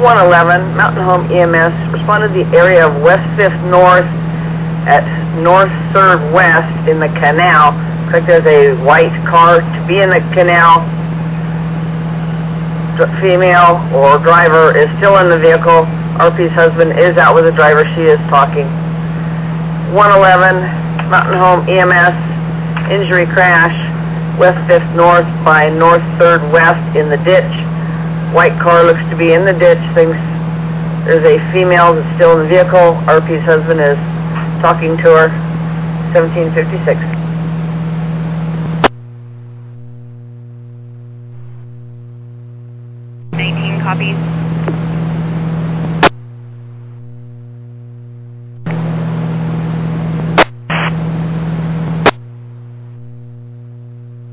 111, Mountain Home EMS, responded to the area of West 5th North at North 3rd West in the canal. Looks like there's a white car to be in the canal. Female or driver is still in the vehicle. RP's husband is out with the driver. She is talking. 111, Mountain Home EMS, injury crash, West 5th North by North 3rd West in the ditch. White car looks to be in the ditch. Thinks there's a female that's still in the vehicle. RP's husband is talking to her. 1756. 19 copies.